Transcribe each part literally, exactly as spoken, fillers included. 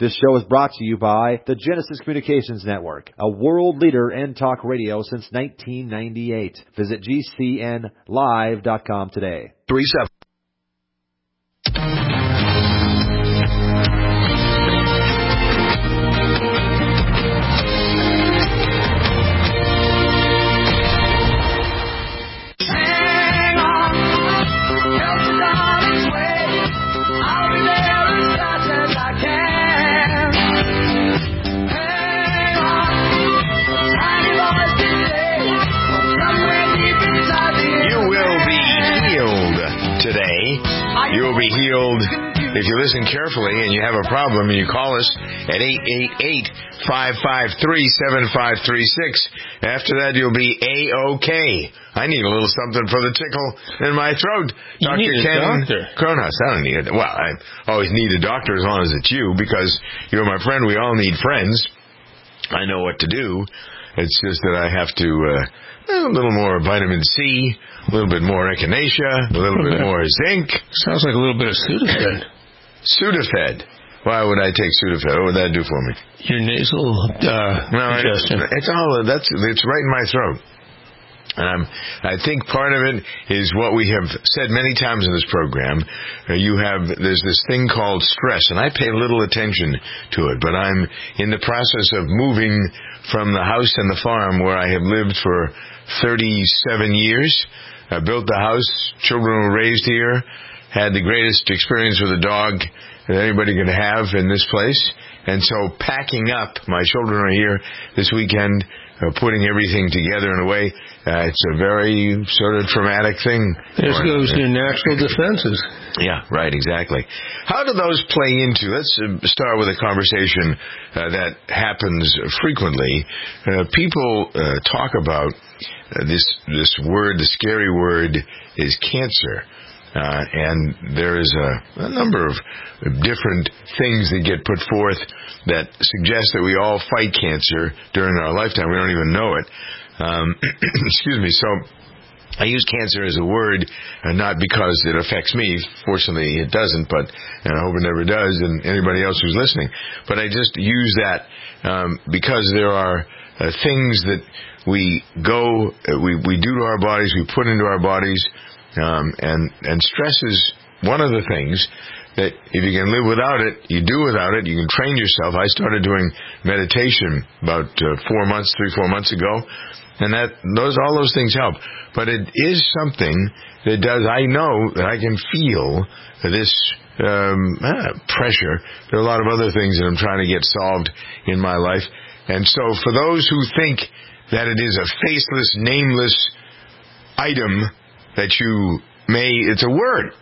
This show is brought to you by the Genesis Communications Network, a world leader in talk radio since nineteen ninety-eight. Visit G C N live dot com today. Three seven. You'll be healed if you listen carefully and you have a problem and you call us at eight eight eight, five five three, seven five three six. After that, you'll be A-OK. I need a little something for the tickle in my throat. You Doctor need a Ken doctor. Cronus. I don't need it. Well, I always need a doctor as long as it's you because you're my friend. We all need friends. I know what to do. It's just that I have to... Uh, a little more vitamin C, a little bit more echinacea, a little bit more zinc. Sounds like a little bit of Sudafed. Sudafed. Why would I take Sudafed? What would that do for me? Your nasal uh, no, congestion. It's, it's all that's it's right in my throat. And I'm, I think part of it is what we have said many times in this program. Uh, you have, there's this thing called stress, and I pay little attention to it, but I'm in the process of moving from the house and the farm where I have lived for thirty-seven years. I built the house, children were raised here, had the greatest experience with a dog that anybody could have in this place. And so packing up, my children are here this weekend, uh, putting everything together in a way, uh, it's a very sort of traumatic thing. There goes your natural defenses. Yeah, right, exactly. How do those play into, let's uh, start with a conversation uh, that happens frequently. Uh, people uh, talk about uh, this this word, the scary word is cancer. Uh, and there is a, a number of different things that get put forth that suggest that we all fight cancer during our lifetime. We don't even know it. Um, excuse me. So I use cancer as a word, uh, not because it affects me. Fortunately, it doesn't, but and I hope it never does, and anybody else who's listening. But I just use that um, because there are uh, things that we go, uh, we, we do to our bodies, we put into our bodies, Um, and, and stress is one of the things that if you can live without it, you do without it. You can train yourself. I started doing meditation about uh, four months, three, four months ago, and that those all those things help. But it is something that does. I know that I can feel this um, ah, pressure. There are a lot of other things that I'm trying to get solved in my life, and so for those who think that it is a faceless, nameless item that you may, it's a word.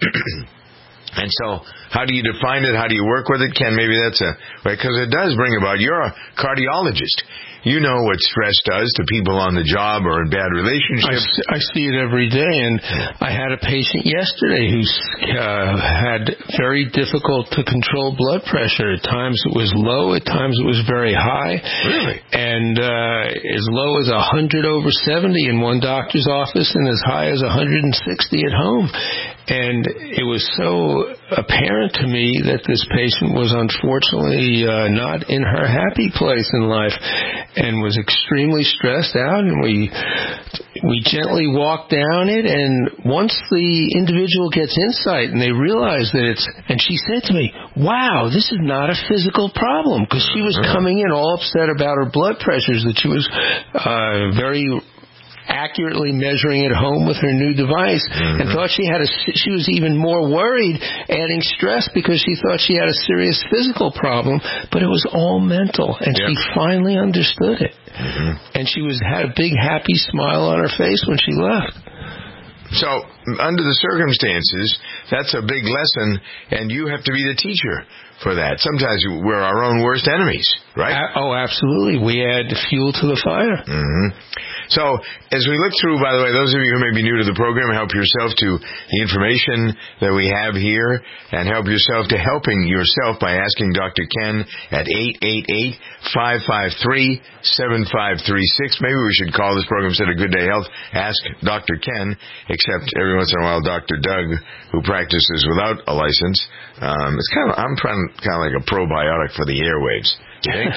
And so, how do you define it? How do you work with it? Ken, maybe that's a, because it does bring about, you're a cardiologist. You know what stress does to people on the job or in bad relationships. I, I see it every day, and I had a patient yesterday who uh, had very difficult to control blood pressure. At times it was low, at times it was very high. Really? And uh, as low as one hundred over seventy in one doctor's office and as high as one hundred sixty at home. And it was so apparent to me that this patient was unfortunately uh, not in her happy place in life and was extremely stressed out. And we we gently walked down it. And once the individual gets insight and they realize that it's, and she said to me, wow, this is not a physical problem, because she was coming in all upset about her blood pressures that she was uh, very accurately measuring at home with her new device, mm-hmm. and thought she had a, she was even more worried, adding stress because she thought she had a serious physical problem, but it was all mental, and yep. she finally understood it. Mm-hmm. And she was had a big happy smile on her face when she left. So, under the circumstances, that's a big lesson, and you have to be the teacher for that. Sometimes we're our own worst enemies, right? Uh, oh, absolutely. We add fuel to the fire. Mm-hmm. So, as we look through, by the way, those of you who may be new to the program, help yourself to the information that we have here, and help yourself to helping yourself by asking Doctor Ken at eight eight eight, five five three, seven five three six. Maybe we should call this program instead of Good Day Health, Ask Doctor Ken, except every once in a while Doctor Doug, who practices without a license. Um, it's kind of, I'm trying, kind of like a probiotic for the airwaves. You think?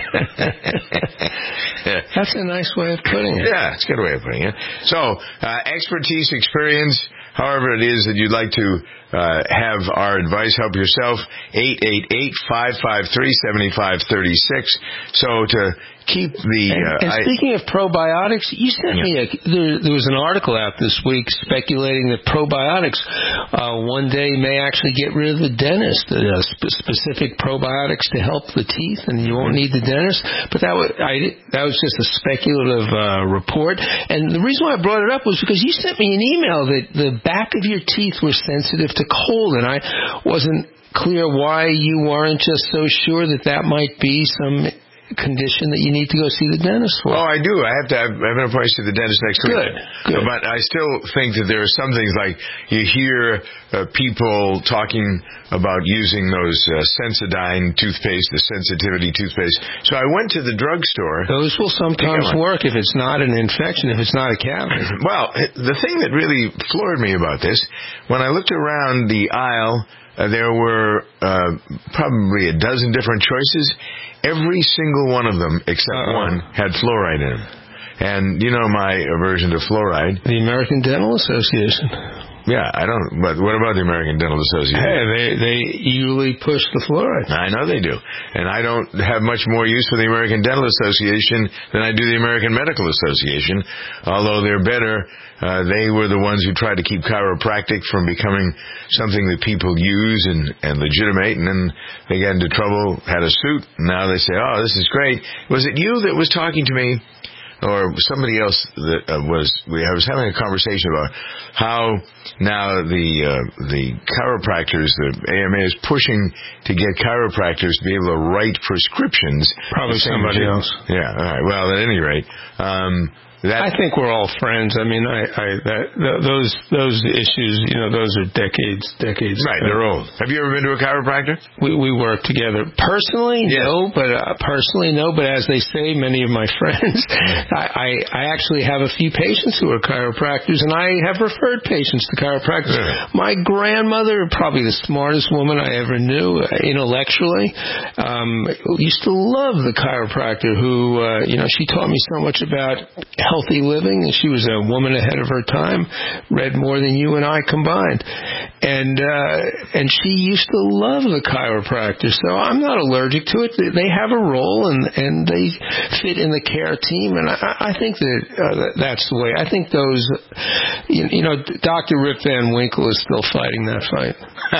That's a nice way of putting it. Yeah, it's a good way of putting it. So, uh, expertise, experience, however it is that you'd like to uh, have our advice, help yourself, eight eight eight, five five three, seven five three six. So to keep the... And, uh, and speaking I, of probiotics, you sent yeah. me a... There, there was an article out this week speculating that probiotics uh, one day may actually get rid of the dentist, uh, sp- specific probiotics to help the teeth, and you won't need the dentist. But that was, I, that was just a speculative uh, report. And the reason why I brought it up was because you sent me an email that the back of your teeth were sensitive to cold, and I wasn't clear why you weren't just so sure that that might be some condition that you need to go see the dentist for. Oh, I do. I have to have, I have an appointment to see the dentist next week. Good, good. But I still think that there are some things like you hear uh, people talking about using those uh, Sensodyne toothpaste, the sensitivity toothpaste. So I went to the drugstore. Those will sometimes work if it's not an infection, if it's not a cavity. Well, the thing that really floored me about this, when I looked around the aisle, Uh, there were uh, probably a dozen different choices. Every single one of them, except Uh-oh. one, had fluoride in them. And you know my aversion to fluoride. The American Dental Association. Yeah, I don't. But what about the American Dental Association? Hey, they they eagerly push the fluoride. I know they do, and I don't have much more use for the American Dental Association than I do the American Medical Association. Although they're better, uh, they were the ones who tried to keep chiropractic from becoming something that people use and and legitimate, and then they got into trouble, had a suit. And now they say, "Oh, this is great." Was it you that was talking to me? Or somebody else that uh, was, we, I was having a conversation about how now the uh, the chiropractors, the A M A is pushing to get chiropractors to be able to write prescriptions. Probably somebody else. Yeah, all right. Well, at any rate, um, that, I think we're all friends. I mean, I, I that, th- those those issues, you know, those are decades, decades. Right, ago. They're old. Have you ever been to a chiropractor? We we work together. Personally, yes. no, but uh, personally, no. But as they say, many of my friends, I, I I actually have a few patients who are chiropractors, and I have referred patients to chiropractors. Yeah. My grandmother, probably the smartest woman I ever knew, uh, intellectually, um, used to love the chiropractor who, uh, you know, she taught me so much about healthy living, and she was a woman ahead of her time, read more than you and I combined, and uh, and she used to love the chiropractor. So I'm not allergic to it. They have a role, and and they fit in the care team, and I, I think that uh, that's the way. I think those, you, you know, Doctor Rip Van Winkle is still fighting that fight.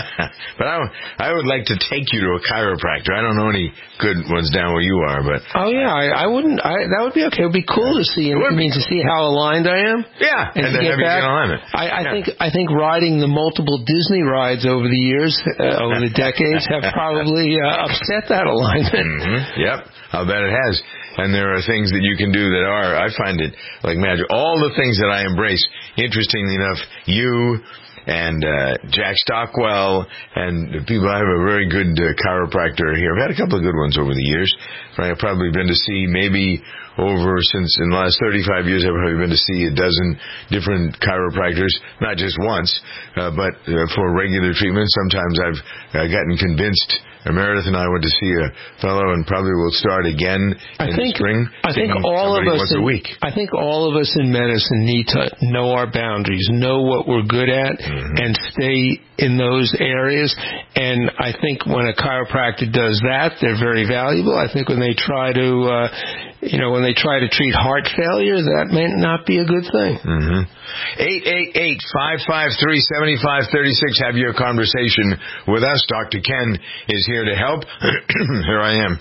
But I, I would like to take you to a chiropractor. I don't know any good ones down where you are, but oh yeah, I, I wouldn't. I, that would be okay. It would be cool to see. I mean, to see how aligned I am. Yeah, and, and to then get have back. You get alignment. I, I yeah. think I think riding the multiple Disney rides over the years, uh, over the decades, have probably uh, upset that alignment. Mm-hmm. Yep, I'll bet it has. And there are things that you can do that are, I find it like magic. All the things that I embrace. Interestingly enough, you and uh, Jack Stockwell and the people. I have a very good uh, chiropractor here. I've had a couple of good ones over the years. I've probably been to see maybe over since in the last thirty-five years, I've probably been to see a dozen different chiropractors, not just once, uh, but uh, for regular treatment. Sometimes I've uh, gotten convinced. Meredith and I went to see a fellow, and probably will start again I in think, the spring. I think all of us. Once in, a week. I think all of us in medicine need to know our boundaries, know what we're good at, mm-hmm. and stay in those areas. And I think when a chiropractor does that, they're very valuable. I think when they try to, uh, you know, when they try to treat heart failure, that may not be a good thing. Mm-hmm. eight eight eight, five five three, seven five three six. Have your conversation with us. Doctor Ken is here to help. Here I am.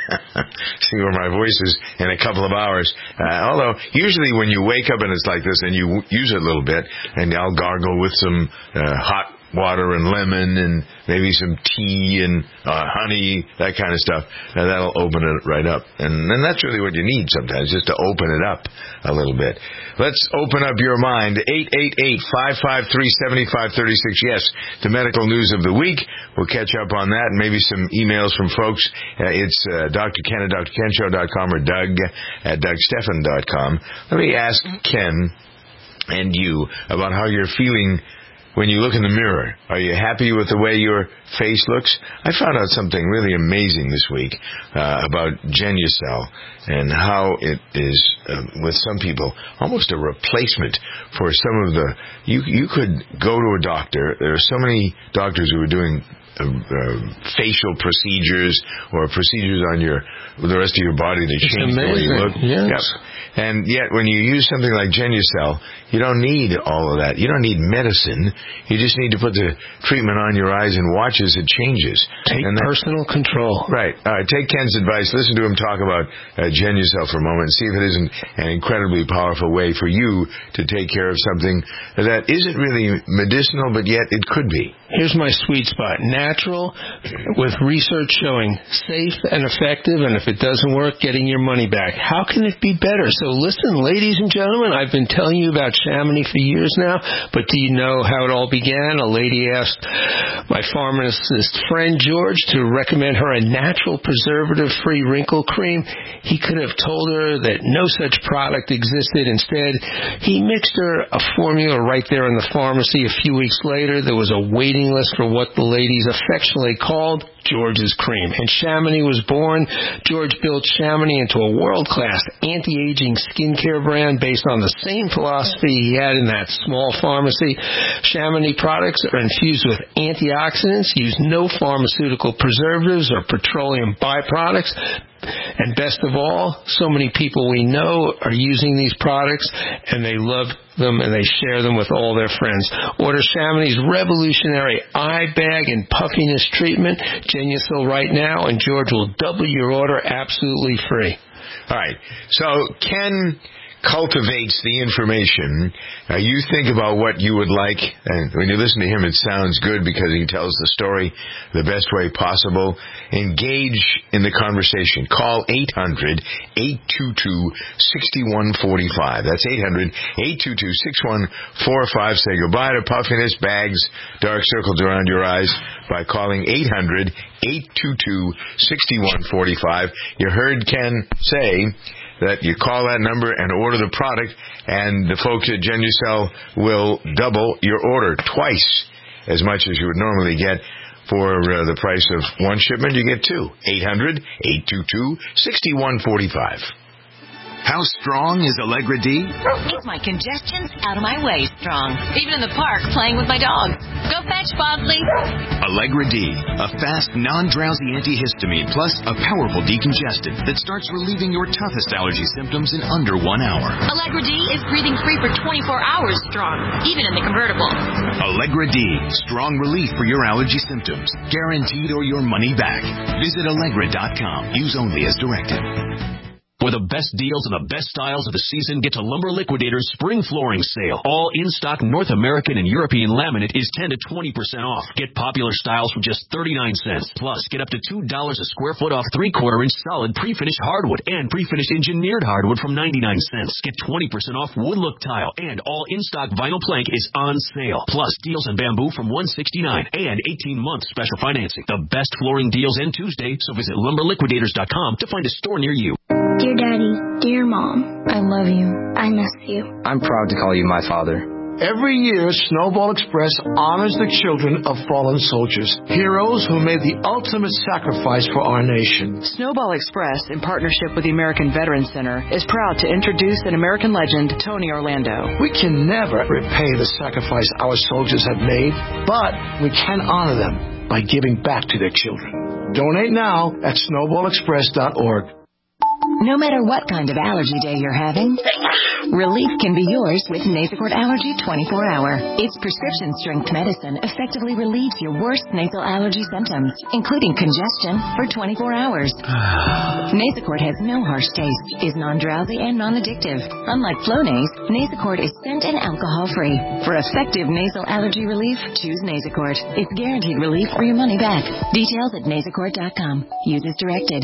See where my voice is in a couple of hours. Uh, although, usually when you wake up and it's like this and you w- use it a little bit, and I'll gargle with some uh, hot water and lemon and maybe some tea and uh, honey, that kind of stuff. And that'll open it right up. And, and that's really what you need sometimes, just to open it up a little bit. Let's open up your mind. eight eight eight, five five three, seven five three six. Yes, the medical news of the week. We'll catch up on that and maybe some emails from folks. Uh, it's uh, Doctor Ken at D R Ken Show dot com or Doug at Doug Stephan dot com. Let me ask Ken and you about how you're feeling when you look in the mirror, are you happy with the way your face looks? I found out something really amazing this week uh, about Genucel and how it is, uh, with some people, almost a replacement for some of the... You, you could go to a doctor. There are so many doctors who are doing Uh, uh, facial procedures or procedures on your the rest of your body to it's change amazing. the way you look. Yes. Yep. And yet, when you use something like Genucel, you don't need all of that. You don't need medicine. You just need to put the treatment on your eyes and watch as it changes. Take and that, personal control. Right. All right. Take Ken's advice. Listen to him talk about uh, Genucel for a moment and see if it isn't an incredibly powerful way for you to take care of something that isn't really medicinal, but yet it could be. Here's my sweet spot. Natural, with research showing safe and effective, and if it doesn't work, getting your money back. How can it be better? So listen, ladies and gentlemen, I've been telling you about Chamonix for years now, but do you know how it all began? A lady asked my pharmacist friend George to recommend her a natural preservative-free wrinkle cream. He could have told her that no such product existed. Instead, he mixed her a formula right there in the pharmacy. A few weeks later, there was a waiting list for what the ladies affectionately called George's Cream. And Chamonix was born. George built Chamonix into a world-class anti-aging skincare brand based on the same philosophy he had in that small pharmacy. Chamonix products are infused with antioxidants, use no pharmaceutical preservatives or petroleum byproducts. And best of all, so many people we know are using these products, and they love them, and they share them with all their friends. Order Chamonix's revolutionary eye bag and puffiness treatment, Genucel, right now, and George will double your order absolutely free. All right. So Ken cultivates the information. Uh, you think about what you would like, and when you listen to him, it sounds good because he tells the story the best way possible. Engage in the conversation. Call eight hundred, eight two two, six one four five. That's eight hundred, eight two two, six one four five. Say goodbye to puffiness, bags, dark circles around your eyes by calling eight hundred, eight two two, six one four five. You heard Ken say that you call that number and order the product, and the folks at Genucel will double your order, twice as much as you would normally get. For uh, the price of one shipment, you get two. eight hundred, eight two two, six one four five. How strong is Allegra D? It's my congestion's out of my way strong. Even in the park, playing with my dog. Go fetch, Bosley. Allegra D, a fast, non-drowsy antihistamine plus a powerful decongestant that starts relieving your toughest allergy symptoms in under one hour. Allegra D is breathing free for twenty-four hours strong, even in the convertible. Allegra D, strong relief for your allergy symptoms. Guaranteed or your money back. Visit Allegra dot com. Use only as directed. For the best deals and the best styles of the season, get to Lumber Liquidators Spring Flooring Sale. All in-stock North American and European laminate is ten to twenty percent off. Get popular styles for just thirty-nine cents. Plus, get up to two dollars a square foot off three-quarter inch solid pre-finished hardwood and pre-finished engineered hardwood from ninety-nine cents. Get twenty percent off wood look tile, and all in-stock vinyl plank is on sale. Plus, deals on bamboo from one sixty-nine and eighteen month special financing. The best flooring deals end Tuesday, so visit lumber liquidators dot com to find a store near you. Dear Daddy, dear Mom, I love you. I miss you. I'm proud to call you my father. Every year, Snowball Express honors the children of fallen soldiers, heroes who made the ultimate sacrifice for our nation. Snowball Express, in partnership with the American Veterans Center, is proud to introduce an American legend, Tony Orlando. We can never repay the sacrifice our soldiers have made, but we can honor them by giving back to their children. Donate now at snowball express dot org. No matter what kind of allergy day you're having, relief can be yours with Nasacort Allergy twenty-four hour. Its prescription-strength medicine effectively relieves your worst nasal allergy symptoms, including congestion, for twenty-four hours. Nasacort has no harsh taste, is non-drowsy, and non-addictive. Unlike Flonase, Nasacort is scent and alcohol-free. For effective nasal allergy relief, choose Nasacort. It's guaranteed relief or your money back. Details at nasacort dot com. Use as directed.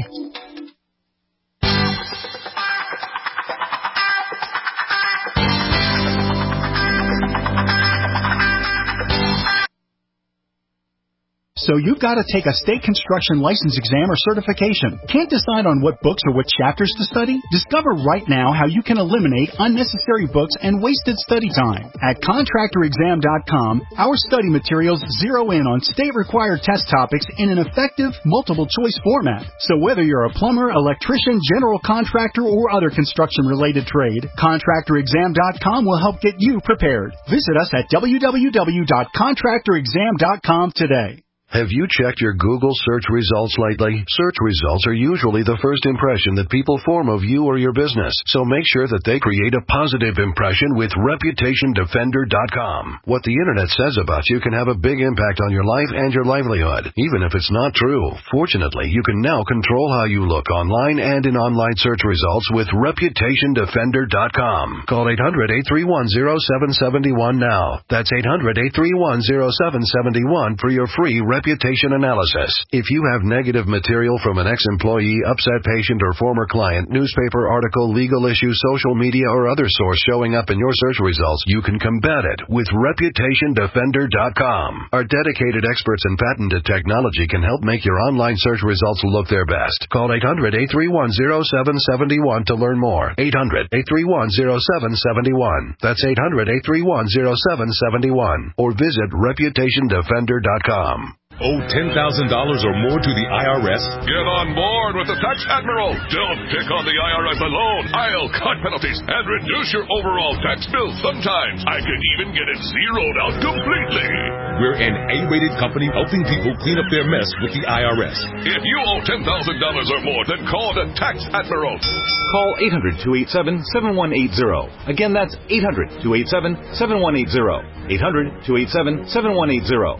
So you've got to take a state construction license exam or certification. Can't decide on what books or what chapters to study? Discover right now how you can eliminate unnecessary books and wasted study time. At contractor exam dot com, our study materials zero in on state-required test topics in an effective, multiple-choice format. So whether you're a plumber, electrician, general contractor, or other construction-related trade, contractor exam dot com will help get you prepared. Visit us at w w w dot contractor exam dot com today. Have you checked your Google search results lately? Search results are usually the first impression that people form of you or your business, so make sure that they create a positive impression with reputation defender dot com. What the Internet says about you can have a big impact on your life and your livelihood, even if it's not true. Fortunately, you can now control how you look online and in online search results with reputation defender dot com. Call eight hundred, eight three one, zero seven seven one now. That's eight hundred, eight three one, zero seven seven one for your free reputation analysis. If you have negative material from an ex-employee, upset patient, or former client, newspaper article, legal issue, social media, or other source showing up in your search results, you can combat it with reputation defender dot com. Our dedicated experts in patented technology can help make your online search results look their best. Call eight hundred, eight three one, zero seven seven one to learn more. eight hundred, eight three one, zero seven seven one. That's eight hundred, eight three one, zero seven seven one. Or visit reputation defender dot com. Owe ten thousand dollars or more to the I R S? Get on board with the Tax Admiral. Don't pick on the I R S alone. I'll cut penalties and reduce your overall tax bill. Sometimes I can even get it zeroed out completely. We're an A-rated company helping people clean up their mess with the I R S. If you owe ten thousand dollars or more, then call the Tax Admiral. Call eight hundred, two eight seven, seven one eight zero. Again, that's eight hundred, two eight seven, seven one eight zero. eight hundred, two eight seven, seven one eight zero.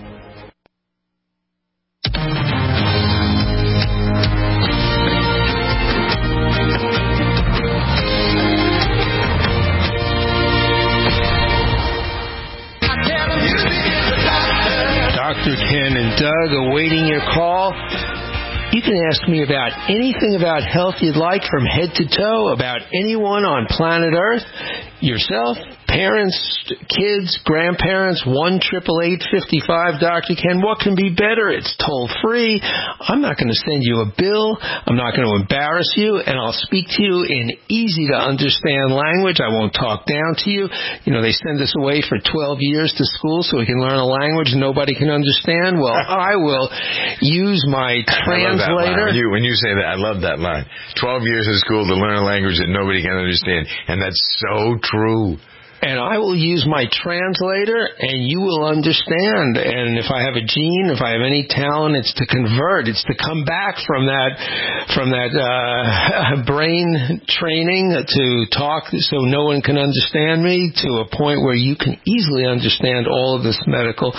Doctor Ken and Doug awaiting your call. You can ask me about anything about health you'd like from head to toe, about anyone on planet Earth, yourself, parents, kids, grandparents, one triple eight fifty-five Doctor Ken. What can be better? It's toll free. I'm not going to send you a bill. I'm not going to embarrass you, and I'll speak to you in easy to understand language. I won't talk down to you. You know, they send us away for twelve years to school so we can learn a language nobody can understand. Well, I will use my translator. When you, when you say that, I love that line. twelve years in school to learn a language that nobody can understand. And that's so true. And I will use my translator, and you will understand. And if I have a gene, if I have any talent, it's to convert. It's to come back from that, from that uh, brain training to talk so no one can understand me, to a point where you can easily understand all of this medical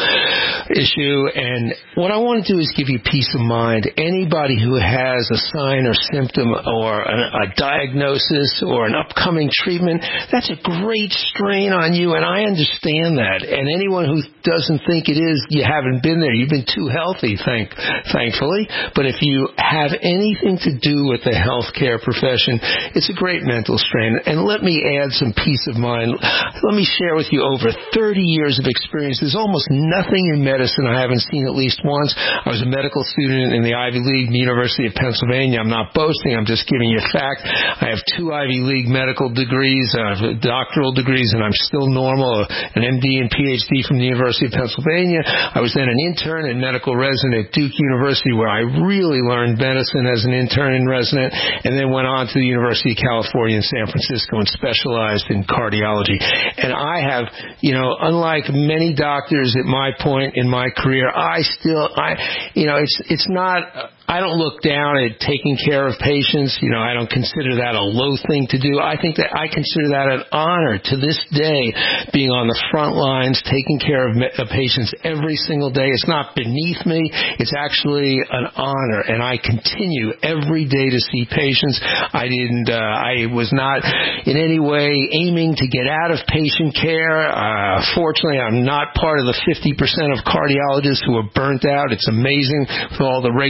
issue. And what I want to do is give you peace of mind. Anybody who has a sign or symptom or a, a diagnosis or an upcoming treatment, that's a great strain on you, and I understand that. And anyone who doesn't think it is, you haven't been there. You've been too healthy, thank, thankfully. But if you have anything to do with the healthcare profession, it's a great mental strain. And let me add some peace of mind. Let me share with you over thirty years of experience. There's almost nothing in medicine I haven't seen at least once. I was a medical student in the Ivy League, the University of Pennsylvania. I'm not boasting. I'm just giving you a fact. I have two Ivy League medical degrees, uh, doctoral degrees, and I'm still normal, an M D and P H D from the University of Pennsylvania. I was then an intern and medical resident at Duke University, where I really learned medicine as an intern and resident, and then went on to the University of California in San Francisco and specialized in cardiology. And I have, you know, unlike many doctors at my point in my career, I still, I, you know, it's, it's not, I don't look down at taking care of patients. You know, I don't consider that a low thing to do. I think that I consider that an honor to this day, being on the front lines, taking care of, of patients every single day. It's not beneath me. It's actually an honor, and I continue every day to see patients. I didn't, uh, I was not in any way aiming to get out of patient care. Uh, fortunately, I'm not part of the fifty percent of cardiologists who are burnt out. It's amazing with all the regulations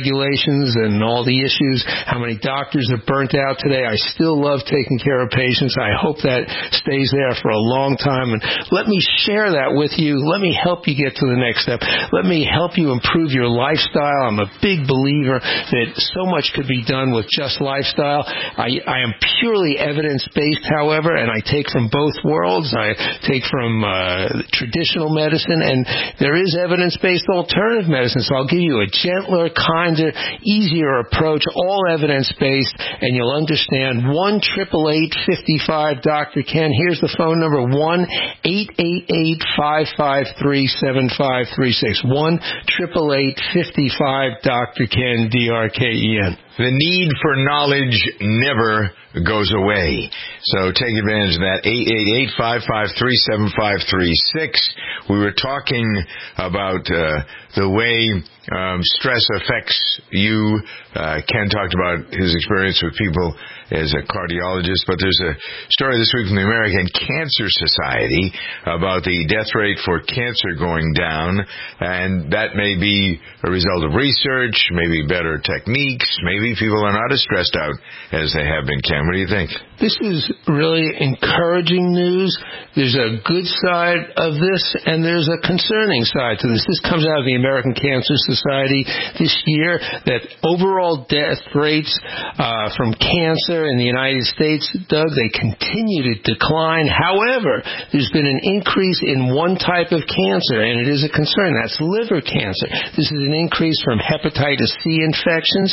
medications and all the issues, how many doctors are burnt out today. I still love taking care of patients. I hope that stays there for a long time. And let me share that with you. Let me help you get to the next step. Let me help you improve your lifestyle. I'm a big believer that so much could be done with just lifestyle. I, I am purely evidence-based, however, and I take from both worlds. I take from uh, traditional medicine, and there is evidence-based alternative medicine. So I'll give you a gentler, kinder, easier approach, all evidence-based, and you'll understand. one eight eight eight, five five, Doctor Ken. Here's the phone number, one eight eight eight, five five three, seven five three six. one eight eight eight, five five, Doctor Ken, D R K E N. The need for knowledge never goes away. So take advantage of that. eight eight eight, five five three, seven five three six. We were talking about uh, the way um, stress affects you. Uh, Ken talked about his experience with people as a cardiologist, but there's a story this week from the American Cancer Society about the death rate for cancer going down, and that may be a result of research, maybe better techniques, maybe people are not as stressed out as they have been. Ken, what do you think? This is really encouraging news. There's a good side of this, and there's a concerning side to this. This comes out of the American Cancer Society this year, that overall death rates uh, from cancer in the United States, Doug, they continue to decline. However, there's been an increase in one type of cancer, and it is a concern. That's liver cancer. This is an increase from hepatitis C infections,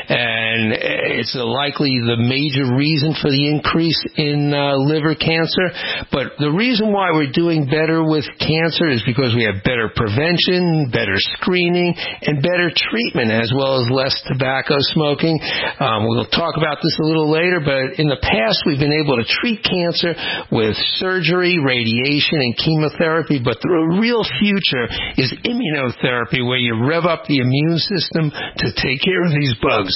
and it's likely the major reason for the increase in uh, liver cancer. But the reason why we're doing better with cancer is because we have better prevention, better screening, and better treatment, as well as less tobacco smoking. Um, we'll talk about this a little later, but in the past we've been able to treat cancer with surgery, radiation, and chemotherapy, but the real future is immunotherapy, where you rev up the immune system to take care of these bugs.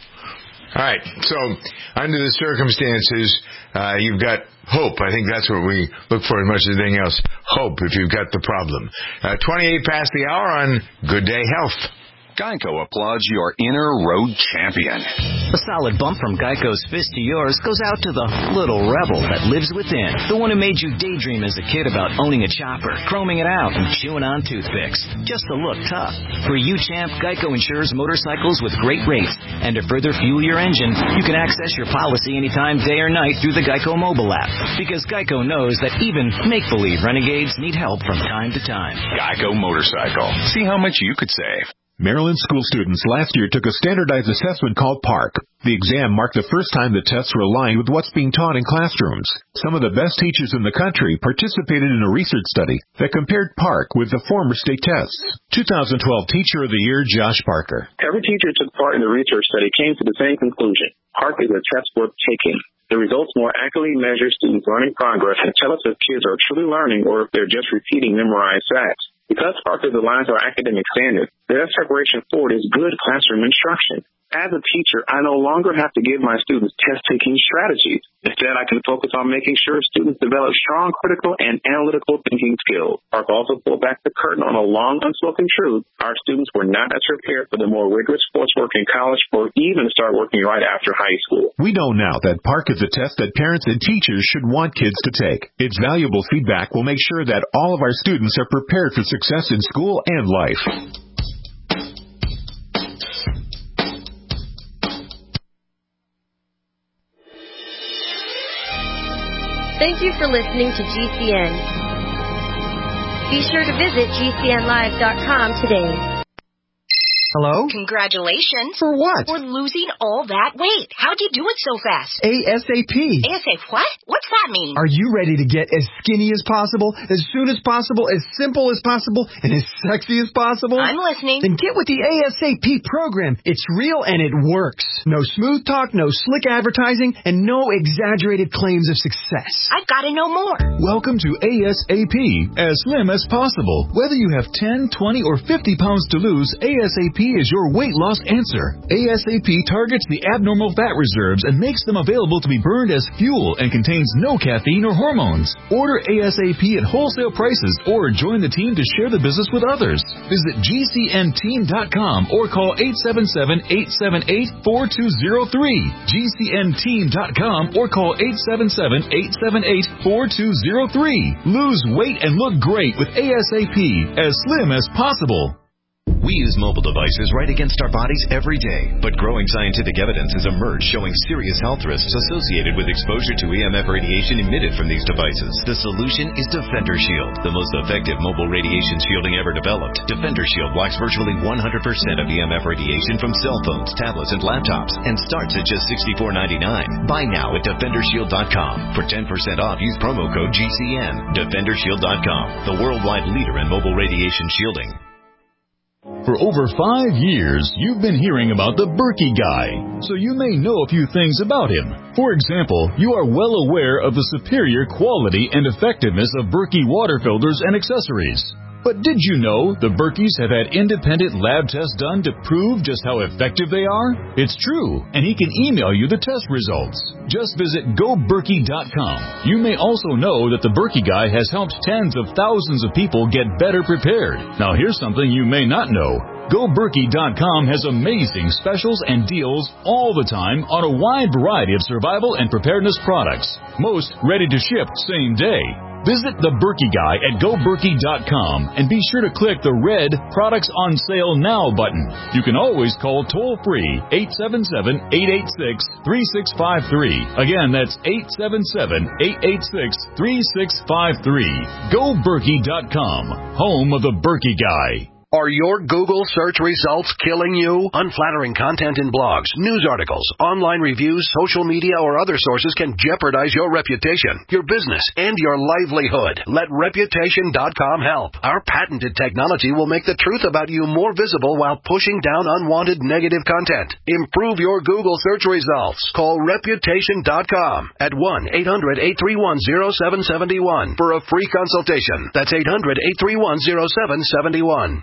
All right, so under the circumstances, uh, you've got hope. I think that's what we look for as much as anything else. Hope, if you've got the problem. Uh, twenty-eight past the hour on Good Day Health. Geico applauds your inner road champion. A solid bump from Geico's fist to yours goes out to the little rebel that lives within. The one who made you daydream as a kid about owning a chopper, chroming it out, and chewing on toothpicks. Just to look tough. For you, champ, Geico insures motorcycles with great rates. And to further fuel your engine, you can access your policy anytime, day or night, through the Geico mobile app. Because Geico knows that even make-believe renegades need help from time to time. Geico Motorcycle. See how much you could save. Maryland school students last year took a standardized assessment called PARCC. The exam marked the first time the tests were aligned with what's being taught in classrooms. Some of the best teachers in the country participated in a research study that compared PARCC with the former state tests. two thousand twelve Teacher of the Year, Josh Parker. Every teacher who took part in the research study came to the same conclusion. PARCC is a test worth taking. The results more accurately measure students' learning progress and tell us if kids are truly learning or if they're just repeating memorized facts. Because PARCC is aligned to our academic standards, their separation forward is good classroom instruction. As a teacher, I no longer have to give my students test-taking strategies. Instead, I can focus on making sure students develop strong critical and analytical thinking skills. PARCC also pulled back the curtain on a long unspoken truth. Our students were not as prepared for the more rigorous coursework in college or even start working right after high school. We know now that PARCC is a test that parents and teachers should want kids to take. Its valuable feedback will make sure that all of our students are prepared for success in school and life. Thank you for listening to G C N. Be sure to visit G C N live dot com today. Hello? Congratulations. For what? For losing all that weight. How'd you do it so fast? ASAP. ASAP what? What's that mean? Are you ready to get as skinny as possible, as soon as possible, as simple as possible, and as sexy as possible? I'm listening. Then get with the ASAP program. It's real and it works. No smooth talk, no slick advertising, and no exaggerated claims of success. I've got to know more. Welcome to ASAP. As slim as possible. Whether you have ten, twenty, or fifty pounds to lose, ASAP P is your weight loss answer. A S A P targets the abnormal fat reserves and makes them available to be burned as fuel and contains no caffeine or hormones. Order A S A P at wholesale prices or join the team to share the business with others. Visit G C N team dot com or call eight seven seven, eight seven eight, four two zero three. G C N team dot com or call eight seven seven, eight seven eight, four two zero three. Lose weight and look great with A S A P, as slim as possible. We use mobile devices right against our bodies every day, but growing scientific evidence has emerged showing serious health risks associated with exposure to E M F radiation emitted from these devices. The solution is Defender Shield, the most effective mobile radiation shielding ever developed. Defender Shield blocks virtually one hundred percent of E M F radiation from cell phones, tablets, and laptops, and starts at just sixty-four ninety-nine. Buy now at defender shield dot com. For ten percent off, use promo code G C N. defender shield dot com, the worldwide leader in mobile radiation shielding. For over five years, you've been hearing about the Berkey Guy, so you may know a few things about him. For example, you are well aware of the superior quality and effectiveness of Berkey water filters and accessories. But did you know the Berkeys have had independent lab tests done to prove just how effective they are? It's true, and he can email you the test results. Just visit go berkey dot com. You may also know that the Berkey Guy has helped tens of thousands of people get better prepared. Now here's something you may not know. go berkey dot com has amazing specials and deals all the time on a wide variety of survival and preparedness products. Most ready to ship same day. Visit the Berkey Guy at go berkey dot com and be sure to click the red Products on Sale Now button. You can always call toll-free eight seven seven, eight eight six, three six five three. Again, that's eight seven seven, eight eight six, three six five three. go berkey dot com, home of the Berkey Guy. Are your Google search results killing you? Unflattering content in blogs, news articles, online reviews, social media, or other sources can jeopardize your reputation, your business, and your livelihood. Let reputation dot com help. Our patented technology will make the truth about you more visible while pushing down unwanted negative content. Improve your Google search results. Call reputation dot com at one eight hundred, eight three one, zero seven seven one for a free consultation. That's eight hundred, eight three one, zero seven seven one.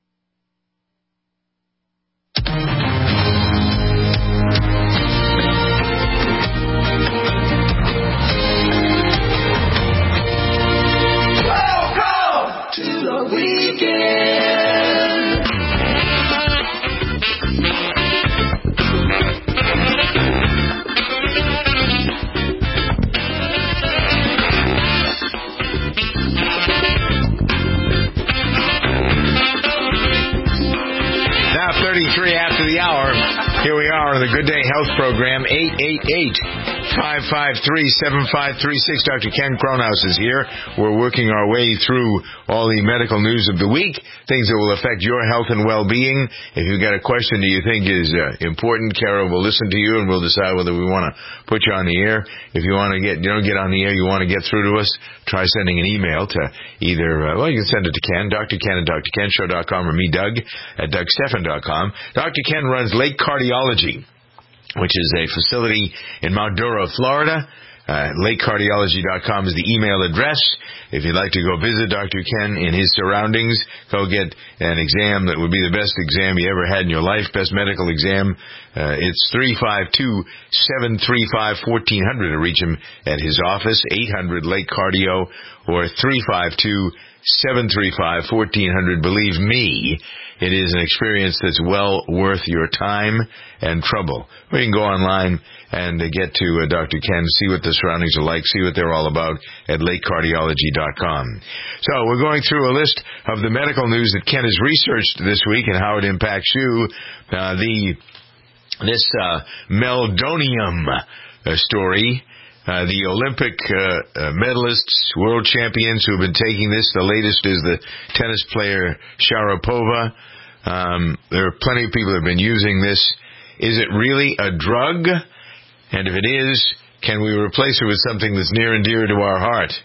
thirty-three after the hour. Here we are on the Good Day Health Program, eight eight eight, five five three, seven five three six. Doctor Ken Kronhaus is here. We're working our way through all the medical news of the week, things that will affect your health and well-being. If you've got a question that you think is uh, important, Kara will listen to you and we'll decide whether we want to put you on the air. If you want to get, you don't get on the air, you want to get through to us, try sending an email to either, uh, well, you can send it to Ken, Doctor Ken at Dr Ken Show dot com, or me, Doug, at Doug Stephan dot com. Doctor Ken runs Lake Cardiology, which is a facility in Mount Dora, Florida. Uh, lake cardiology dot com is the email address. If you'd like to go visit Doctor Ken in his surroundings, go get an exam that would be the best exam you ever had in your life, best medical exam. Uh, it's three five two, seven three five, one four zero zero to reach him at his office, eight hundred Lake Cardio, or three five two, seven three five, one four zero zero. Believe me, it is an experience that's well worth your time and trouble. We can go online and uh, get to uh, Doctor Ken, see what the surroundings are like, see what they're all about at lake cardiology dot com. So we're going through a list of the medical news that Ken has researched this week and how it impacts you. Uh, the this uh, meldonium uh, story. Uh, the Olympic uh, uh, medalists, world champions who have been taking this. The latest is the tennis player Sharapova. Um, there are plenty of people that have been using this. Is it really a drug? And if it is, can we replace it with something that's near and dear to our heart?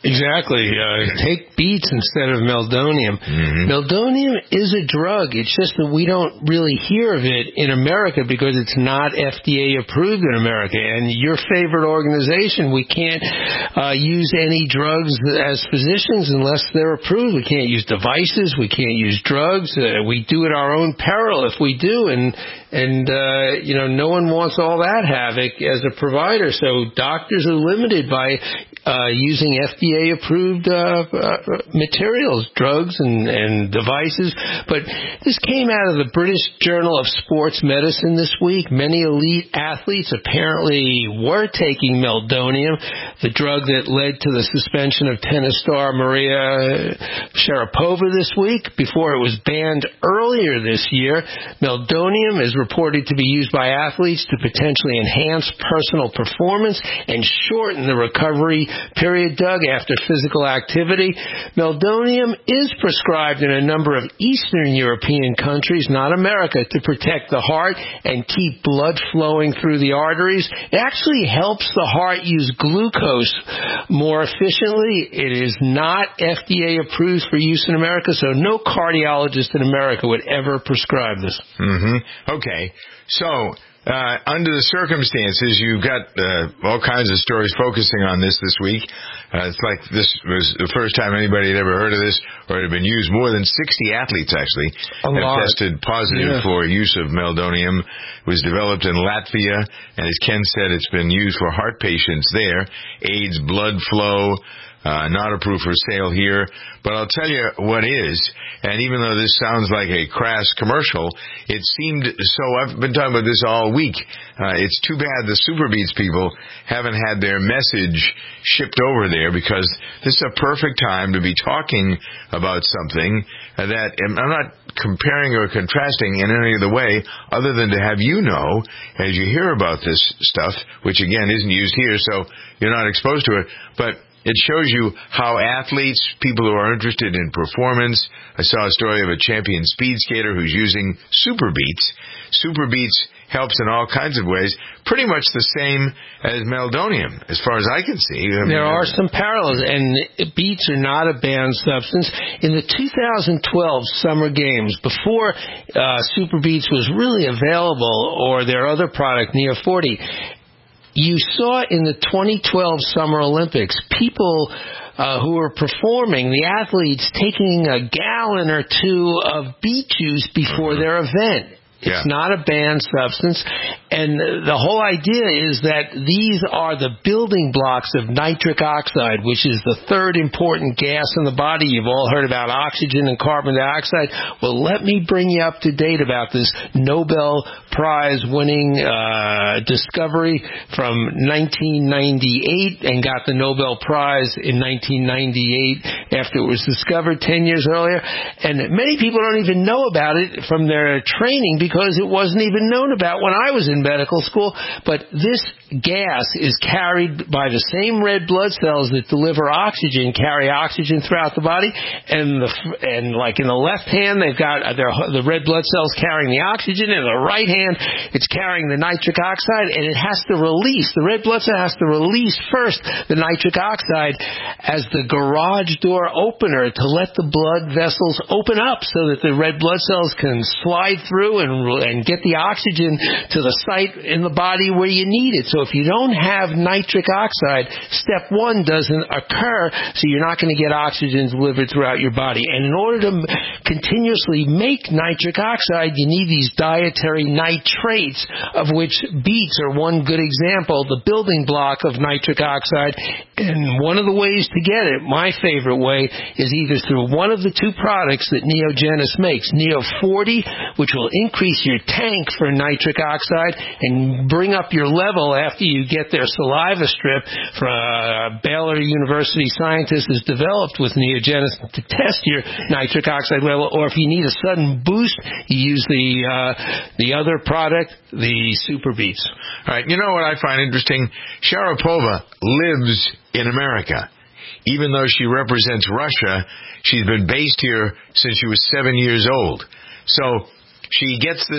Exactly. Uh, take beets instead of meldonium. Mm-hmm. Meldonium is a drug. It's just that we don't really hear of it in America because it's not F D A approved in America. And your favorite organization, we can't uh, use any drugs as physicians unless they're approved. We can't use devices. We can't use drugs. Uh, we do it our own peril if we do. And, and uh, you know, no one wants all that havoc as a provider. So doctors are limited by uh, using F D A-approved uh, uh, materials, drugs and, and devices. But this came out of the British Journal of Sports Medicine this week. Many elite athletes apparently were taking meldonium, the drug that led to the suspension of tennis star Maria Sharapova this week before it was banned earlier this year. Meldonium is reported to be used by athletes to potentially enhance personal performance and shorten the recovery period, Doug, after physical activity. Meldonium is prescribed in a number of Eastern European countries, not America, to protect the heart and keep blood flowing through the arteries. It actually helps the heart use glucose more efficiently. It is not F D A approved for use in America, so no cardiologist in America would ever prescribe this. Mm-hmm. Okay. So, Uh, under the circumstances, you've got uh, all kinds of stories focusing on this this week. Uh, it's like this was the first time anybody had ever heard of this, or it had been used. More than sixty athletes, actually, a have lot. tested positive yeah. for use of meldonium. It was developed in Latvia, and as Ken said, it's been used for heart patients there. AIDS, blood flow, uh, not approved for sale here. But I'll tell you what is, and even though this sounds like a crass commercial, it seemed so. I've been talking about this all week. Uh, it's too bad the SuperBeets people haven't had their message shipped over there, because this is a perfect time to be talking about something that, and I'm not comparing or contrasting in any other way other than to have you know, as you hear about this stuff, which again isn't used here, so you're not exposed to it, but it shows you how athletes, people who are interested in performance. I saw a story of a champion speed skater who's using SuperBeets. SuperBeets helps in all kinds of ways, pretty much the same as meldonium, as far as I can see. I mean, there are some parallels, and beets are not a banned substance. In the two thousand twelve Summer Games, before uh, SuperBeets was really available, or their other product, Neo forty, you saw in the twenty twelve Summer Olympics people uh, who were performing, the athletes, taking a gallon or two of beet juice before their event. It's yeah. not a banned substance. And the whole idea is that these are the building blocks of nitric oxide, which is the third important gas in the body. You've all heard about oxygen and carbon dioxide. Well, let me bring you up to date about this Nobel Prize-winning uh, discovery from nineteen ninety-eight, and got the Nobel Prize in nineteen ninety-eight after it was discovered ten years earlier. And many people don't even know about it from their training because it wasn't even known about when I was in medical school. But this gas is carried by the same red blood cells that deliver oxygen, carry oxygen throughout the body. And the and like in the left hand, they've got their, the red blood cells carrying the oxygen. In the right hand, it's carrying the nitric oxide, and it has to release, the red blood cell has to release first the nitric oxide as the garage door opener to let the blood vessels open up so that the red blood cells can slide through and and get the oxygen to the site in the body where you need it. So if you don't have nitric oxide, step one doesn't occur, so you're not going to get oxygen delivered throughout your body. And in order to continuously make nitric oxide, you need these dietary nitrates, of which beets are one good example, the building block of nitric oxide. And one of the ways to get it, my favorite way, is either through one of the two products that Neogenis makes, Neo forty, which will increase your tank for nitric oxide and bring up your level after you get their saliva strip from uh, Baylor University scientists has developed with Neogenis to test your nitric oxide level. Or if you need a sudden boost, you use the uh, the other product, the SuperBeets. All right, you know what I find interesting? Sharapova lives in America. Even though she represents Russia, she's been based here since she was seven years old. So she gets this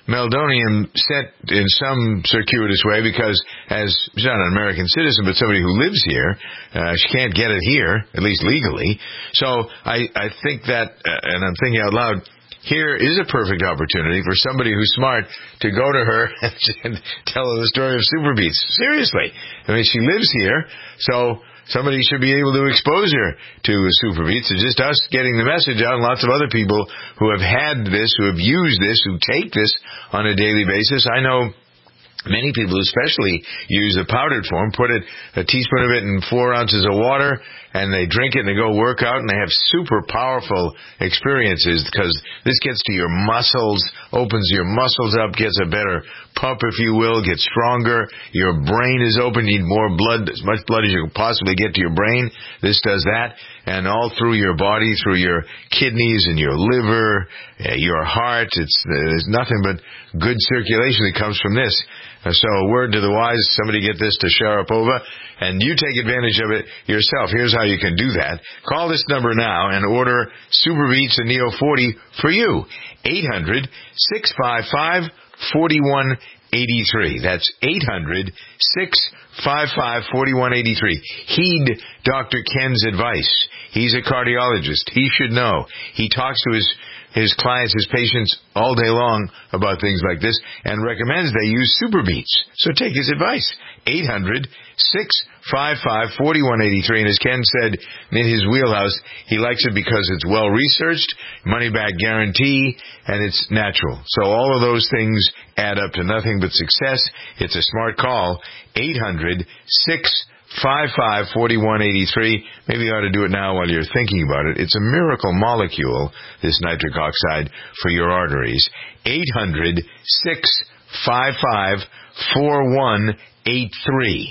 meldonium sent in some circuitous way because, as she's not an American citizen, but somebody who lives here, uh, she can't get it here, at least legally. So I, I think that, uh, and I'm thinking out loud, here is a perfect opportunity for somebody who's smart to go to her and tell her the story of SuperBeets. Seriously. I mean, she lives here, so somebody should be able to expose her to SuperBeets. It's just us getting the message out, and lots of other people who have had this, who have used this, who take this on a daily basis. I know many people, especially, use the powdered form, put it, a teaspoon of it in four ounces of water, and they drink it and they go work out, and they have super powerful experiences because this gets to your muscles, opens your muscles up, gets a better pump, if you will, gets stronger. Your brain is open. You need more blood, as much blood as you can possibly get to your brain. This does that. And all through your body, through your kidneys and your liver, uh, your heart. It's uh, there's nothing but good circulation that comes from this. Uh, so a word to the wise, somebody get this to Sharapova, and you take advantage of it yourself. Here's how you can do that. Call this number now and order SuperBeets and Neo forty for you. eight hundred, six five five, four one eight three. That's eight hundred, six five five, four one eight three. Heed Doctor Ken's advice. He's a cardiologist. He should know. He talks to his his clients, his patients, all day long about things like this and recommends they use SuperBeets. So take his advice. eight hundred, six five five, four one eight three. And as Ken said, in his wheelhouse, he likes it because it's well-researched, money-back guarantee, and it's natural. So all of those things add up to nothing but success. It's a smart call. eight hundred, six five five, four one eight three. Maybe you ought to do it now while you're thinking about it. It's a miracle molecule, this nitric oxide, for your arteries. eight hundred, six five five, four one eight three.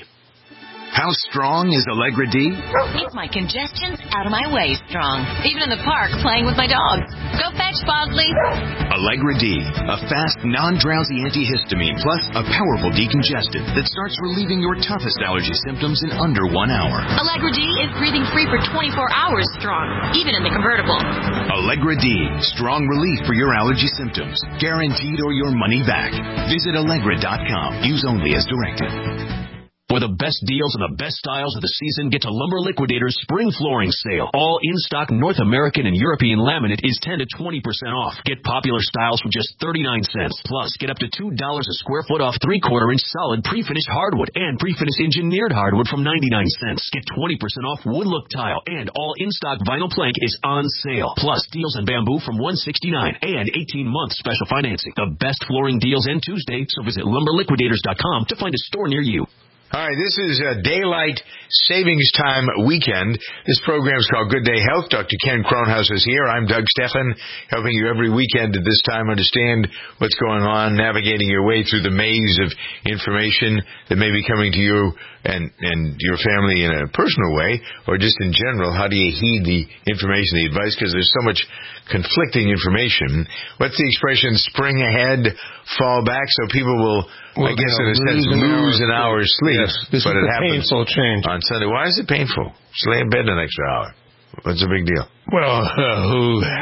How strong is Allegra D? Keep my congestion out of my way strong. Even in the park playing with my dog. Go fetch, Bosley. Allegra D, a fast, non-drowsy antihistamine plus a powerful decongestant that starts relieving your toughest allergy symptoms in under one hour. Allegra D is breathing free for twenty-four hours strong, even in the convertible. Allegra D, strong relief for your allergy symptoms. Guaranteed or your money back. Visit Allegra dot com. Use only as directed. For the best deals and the best styles of the season, get to Lumber Liquidators Spring Flooring Sale. All in-stock North American and European laminate is ten to twenty percent off. Get popular styles for just thirty-nine cents. Plus, get up to two dollars a square foot off three-quarter inch solid pre-finished hardwood and pre-finished engineered hardwood from ninety-nine cents. Get twenty percent off wood look tile, and all in-stock vinyl plank is on sale. Plus, deals on bamboo from one hundred sixty-nine dollars and eighteen months special financing. The best flooring deals end Tuesday, so visit lumber liquidators dot com to find a store near you. All right, this is a Daylight Savings Time weekend. This program is called Good Day Health. Doctor Ken Kronhaus is here. I'm Doug Stephan, helping you every weekend at this time understand what's going on, navigating your way through the maze of information that may be coming to you and, and your family in a personal way, or just in general. How do you heed the information, the advice? Because there's so much conflicting information. What's the expression, spring ahead, fall back? So people will, well, I guess in a sense, lose an hour's sleep. Yes, this but is it a happens painful change. on Sunday. Why is it painful? Just lay in bed an extra hour. What's the big deal? Well, uh, who,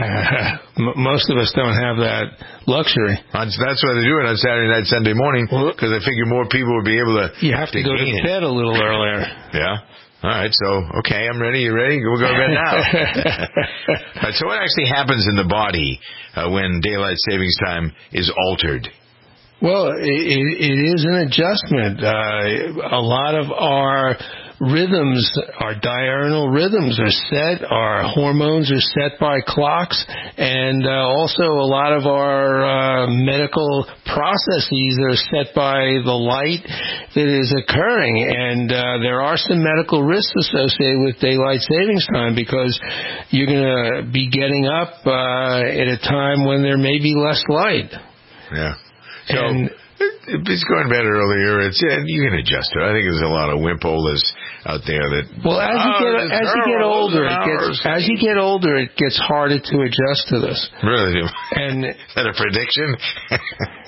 most of us don't have that luxury. That's why they do it on Saturday night, Sunday morning, because I figure more people would be able to. You have to, to go to bed it. a little earlier. Yeah. All right, so, okay, I'm ready. You ready? We'll go to bed now. Right, so what actually happens in the body uh, when daylight savings time is altered? Well, it, it is an adjustment. Uh, a lot of our rhythms, our diurnal rhythms are set, our hormones are set by clocks, and uh, also a lot of our uh, medical processes are set by the light that is occurring. And uh, there are some medical risks associated with daylight savings time because you're going to be getting up uh, at a time when there may be less light. Yeah. So and, if it's going to bed earlier, it's you can adjust it. I think there's a lot of wimpolas out there that. Well, as you oh, get as you get older, it gets as you get older, it gets harder to adjust to this. Really? And is that a prediction?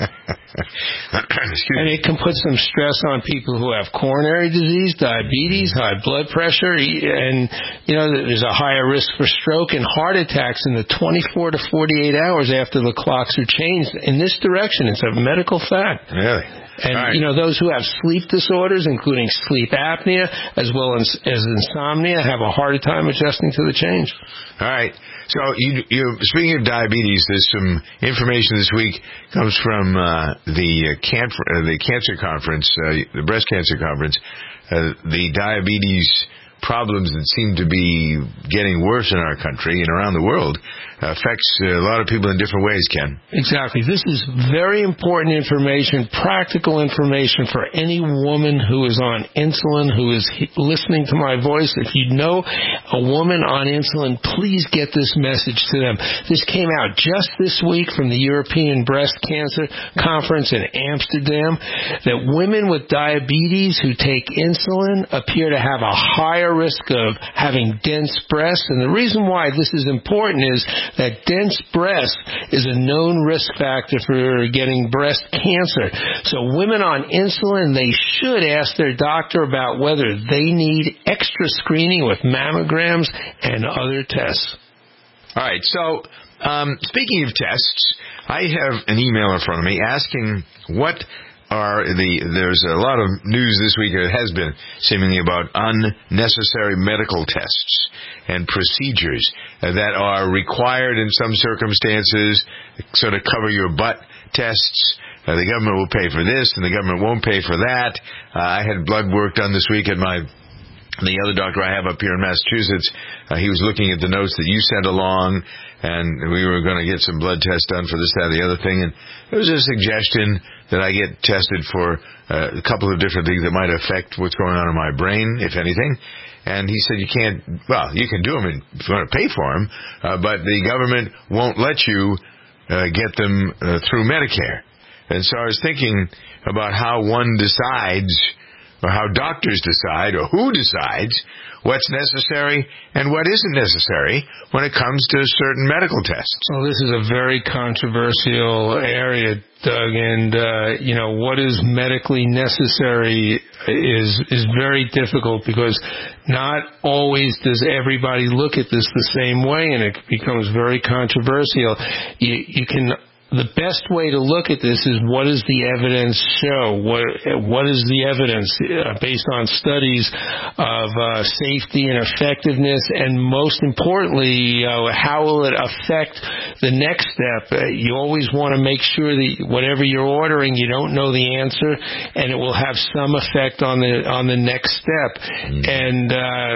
And it can put some stress on people who have coronary disease, diabetes, high blood pressure, and, you know, there's a higher risk for stroke and heart attacks in the twenty-four to forty-eight hours after the clocks are changed in this direction. It's a medical fact. Really? And, right. you know, those who have sleep disorders, including sleep apnea, as well as, as insomnia, have a harder time adjusting to the change. All right. So, you, you, speaking of diabetes, there's some information this week comes from uh, the, uh, can, uh, the cancer conference, uh, the breast cancer conference. Uh, the diabetes problems that seem to be getting worse in our country and around the world uh, affects a lot of people in different ways, Ken. Exactly. This is very important information, practical information for any woman who is on insulin, who is he- listening to my voice. If you know a woman on insulin, please get this message to them. This came out just this week from the European Breast Cancer Conference in Amsterdam, that women with diabetes who take insulin appear to have a higher risk of having dense breasts. And the reason why this is important is that dense breast is a known risk factor for getting breast cancer. So women on insulin, they should ask their doctor about whether they need extra screening with mammograms and other tests. All right. So um, speaking of tests, I have an email in front of me asking what are the, there's a lot of news this week, it has been seemingly, about unnecessary medical tests and procedures that are required in some circumstances, sort of cover your butt tests. Uh, the government will pay for this and the government won't pay for that. Uh, I had blood work done this week at my the other doctor I have up here in Massachusetts. Uh, he was looking at the notes that you sent along, and we were going to get some blood tests done for this, that, and the other thing. And there was a suggestion that I get tested for uh, a couple of different things that might affect what's going on in my brain, if anything. And he said you can't, well, you can do them if you want to pay for them, uh, but the government won't let you uh, get them uh, through Medicare. And so I was thinking about how one decides, or how doctors decide, or who decides what's necessary and what isn't necessary when it comes to certain medical tests. Well, this is a very controversial area, Doug, and, uh, you know, what is medically necessary is is very difficult, because not always does everybody look at this the same way, and it becomes very controversial. You, you can... The best way to look at this is, what does the evidence show? What what is the evidence uh, based on studies of uh, safety and effectiveness, and most importantly, uh, how will it affect the next step? Uh, you always want to make sure that whatever you're ordering, you don't know the answer, and it will have some effect on the on the next step. Mm-hmm. And uh,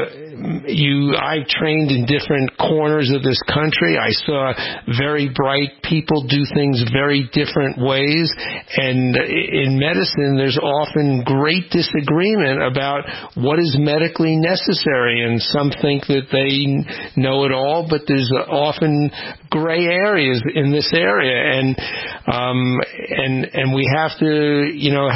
you, I trained in different corners of this country. I saw very bright people do things things very different ways, and in medicine there's often great disagreement about what is medically necessary, and some think that they know it all, but there's often gray areas in this area, and um, and and we have to, you know,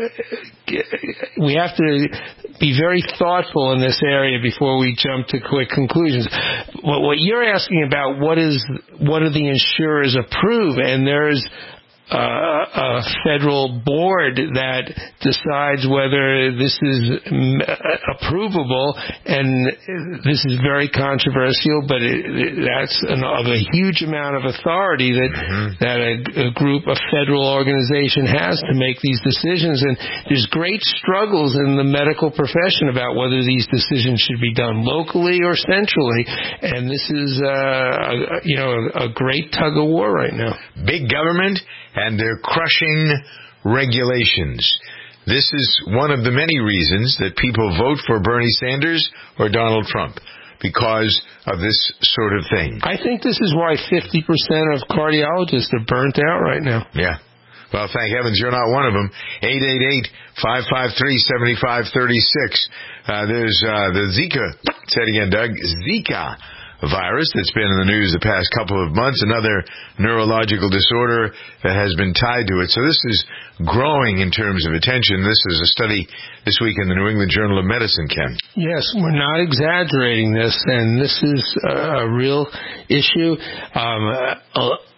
we have to be very thoughtful in this area before we jump to quick conclusions. What, what you're asking about, what is what do the insurers approve? And there's uh, a federal board that decides whether this is approvable, and this is very controversial, but it, it, that's an, of a huge amount of authority that mm-hmm. that a, a group, a federal organization has to make these decisions. And there's great struggles in the medical profession about whether these decisions should be done locally or centrally, and this is uh, a, you know a, a great tug of war right now. Big government and their crushing regulations. This is one of the many reasons that people vote for Bernie Sanders or Donald Trump, because of this sort of thing. I think this is why fifty percent of cardiologists are burnt out right now. Yeah. Well, thank heavens you're not one of them. eight eight eight, five five three, seven five three six. Uh, there's uh, the Zika, say it again, Doug, Zika virus that's been in the news the past couple of months, another neurological disorder that has been tied to it. So this is growing in terms of attention. This is a study this week in the New England Journal of Medicine, Ken. Yes, we're not exaggerating this, and this is a, a real issue. Um, uh,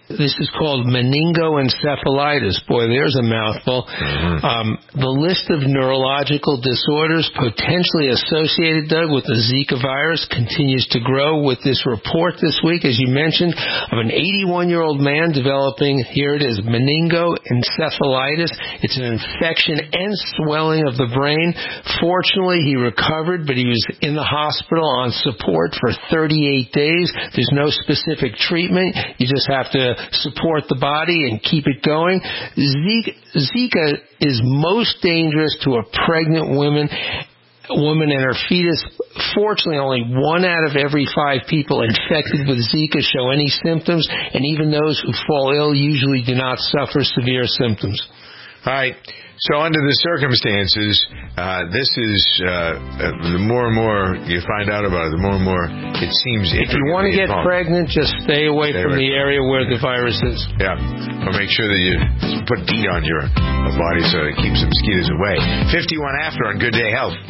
This is called meningoencephalitis. Boy, there's a mouthful. Mm-hmm. Um, the list of neurological disorders potentially associated, Doug, with the Zika virus continues to grow with this report this week, as you mentioned, of an eighty-one-year-old man developing, here it is, meningoencephalitis. It's an infection and swelling of the brain. Fortunately, he recovered, but he was in the hospital on support for thirty-eight days. There's no specific treatment. You just have to support the body and keep it going. Zika, Zika is most dangerous to a pregnant woman, woman and her fetus. Fortunately, only one out of every five people infected with Zika show any symptoms, and even those who fall ill usually do not suffer severe symptoms. All right. So under the circumstances, uh, this is, uh, uh, the more and more you find out about it, the more and more it seems... If you want to get home. pregnant, just stay away stay from away. the area where the virus is. Yeah. Or make sure that you put DEET on your body so it keeps the mosquitoes away. fifty-one after on Good Day Health.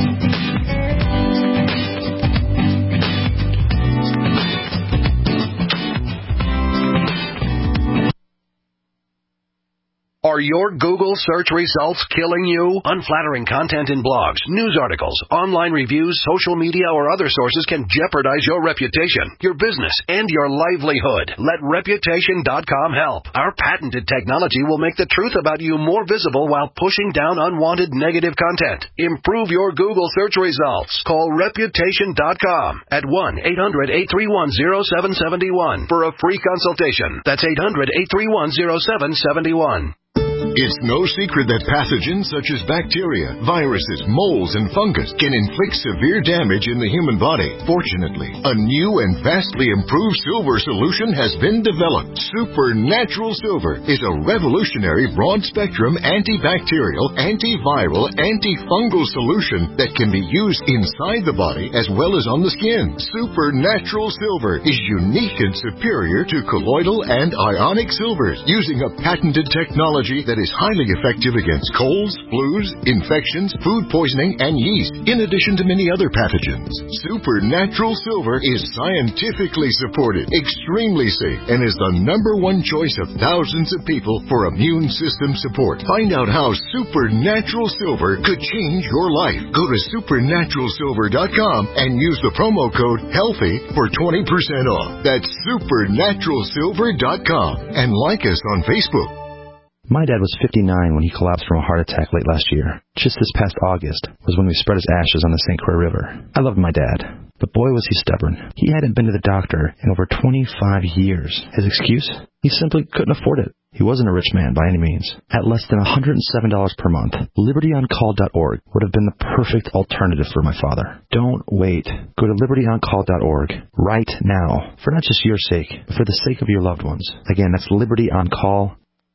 Are your Google search results killing you? Unflattering content in blogs, news articles, online reviews, social media, or other sources can jeopardize your reputation, your business, and your livelihood. Let Reputation dot com help. Our patented technology will make the truth about you more visible while pushing down unwanted negative content. Improve your Google search results. Call Reputation dot com at one eight hundred eight three one oh seven seven one for a free consultation. That's eight hundred eight three one oh seven seven one. It's no secret that pathogens such as bacteria, viruses, molds, and fungus can inflict severe damage in the human body. Fortunately, a new and vastly improved silver solution has been developed. Supernatural Silver is a revolutionary broad-spectrum antibacterial, antiviral, antifungal solution that can be used inside the body as well as on the skin. Supernatural Silver is unique and superior to colloidal and ionic silvers, using a patented technology that is highly effective against colds, flus, infections, food poisoning, and yeast, in addition to many other pathogens. Supernatural Silver is scientifically supported, extremely safe, and is the number one choice of thousands of people for immune system support. Find out how Supernatural Silver could change your life. Go to supernatural silver dot com and use the promo code HEALTHY for twenty percent off. That's supernatural silver dot com, and like us on Facebook. My dad was fifty-nine when he collapsed from a heart attack late last year. Just this past August was when we spread his ashes on the Saint Croix River. I loved my dad, but boy was he stubborn. He hadn't been to the doctor in over twenty-five years. His excuse? He simply couldn't afford it. He wasn't a rich man by any means. At less than one hundred seven dollars per month, liberty on call dot org would have been the perfect alternative for my father. Don't wait. Go to liberty on call dot org right now, for not just your sake, but for the sake of your loved ones. Again, that's liberty on call.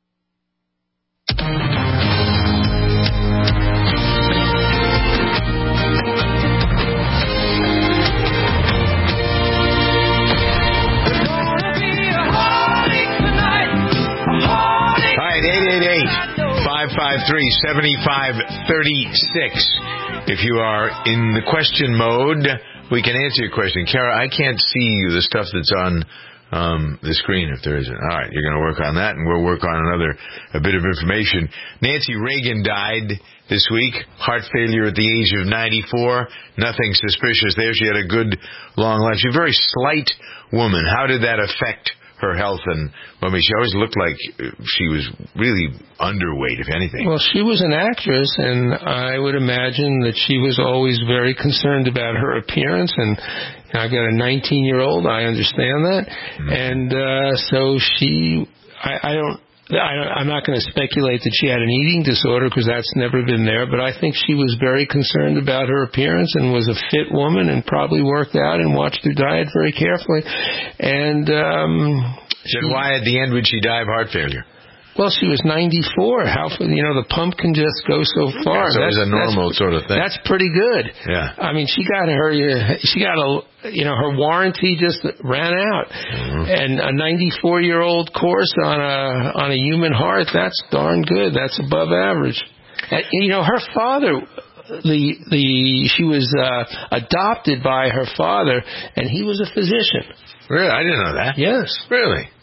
five five three, seven five three six. If you are in the question mode, we can answer your question. Kara, I can't see the stuff that's on um, the screen if there isn't. All right, you're going to work on that, and we'll work on another a bit of information. Nancy Reagan died this week. Heart failure at the age of ninety-four. Nothing suspicious there. She had a good, long life. She's a very slight woman. How did that affect her health? And well, I mean, she always looked like she was really underweight, if anything. Well, she was an actress, and I would imagine that she was always very concerned about her appearance. And I've got a nineteen-year-old. I understand that, mm-hmm. and uh, so she, I, I don't. I, I'm not going to speculate that she had an eating disorder because that's never been there, but I think she was very concerned about her appearance and was a fit woman and probably worked out and watched her diet very carefully. And um, then why at the end would she die of heart failure? Well, she was ninety-four. How, you know, the pump can just go so far. So that's a normal sort of thing. That's pretty good. Yeah. I mean, she got her, she got a, you know, her warranty just ran out. Mm-hmm. And a ninety-four-year-old course on a, on a human heart, that's darn good. That's above average. And, you know, her father, the, the, she was, uh, adopted by her father, and he was a physician. Really? I didn't know that. Yes. Really?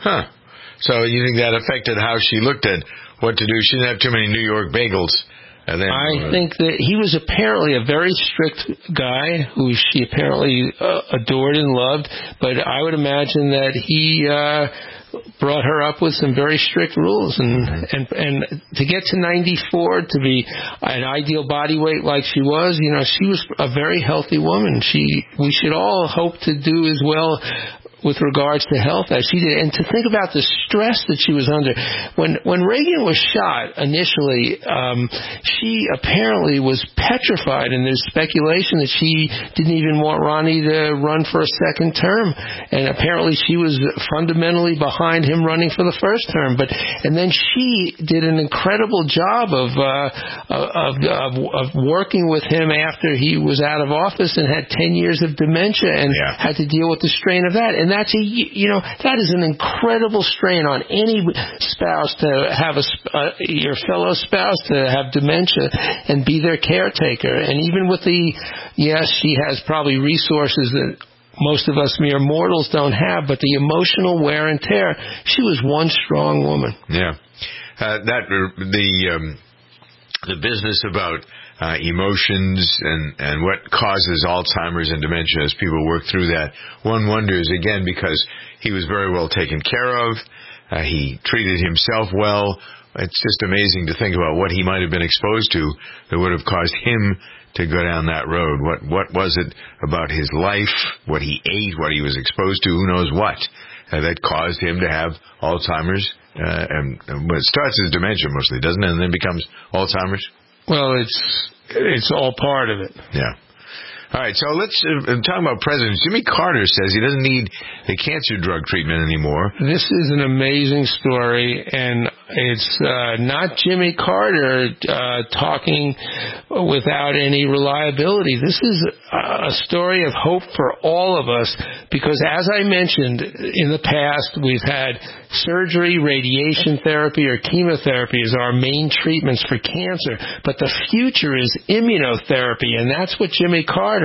Huh. So you think that affected how she looked at what to do? She didn't have too many New York bagels. And then, I uh, think that he was apparently a very strict guy who she apparently uh, adored and loved, but I would imagine that he uh, brought her up with some very strict rules. And, and, and to get to ninety-four, to be an ideal body weight like she was, you know, she was a very healthy woman. She, we should all hope to do as well with regards to health as she did, and to think about the stress that she was under. When when Reagan was shot initially, um, she apparently was petrified, and there's speculation that she didn't even want Ronnie to run for a second term, and apparently she was fundamentally behind him running for the first term. But and then she did an incredible job of uh, of, of of working with him after he was out of office and had ten years of dementia and yeah. had to deal with the strain of that. And that's a, you know, that is an incredible strain on any spouse to have a, uh, your fellow spouse to have dementia and be their caretaker. And even with the, yes, she has probably resources that most of us mere mortals don't have, but the emotional wear and tear, she was one strong woman. Yeah. Uh, that, the, um, the business about Uh, emotions and, and what causes Alzheimer's and dementia as people work through that. One wonders, again, because he was very well taken care of. Uh, he treated himself well. It's just amazing to think about what he might have been exposed to that would have caused him to go down that road. What, what was it about his life, what he ate, what he was exposed to, who knows what, uh, that caused him to have Alzheimer's. Uh, and, and it starts as dementia mostly, doesn't it? And then becomes Alzheimer's. Well, it's it's all part of it. Yeah. All right, so let's uh, talk about presidents. Jimmy Carter says he doesn't need the cancer drug treatment anymore. This is an amazing story, and it's uh, not Jimmy Carter uh, talking without any reliability. This is a story of hope for all of us, because as I mentioned, in the past we've had surgery, radiation therapy, or chemotherapy as our main treatments for cancer, but the future is immunotherapy, and that's what Jimmy Carter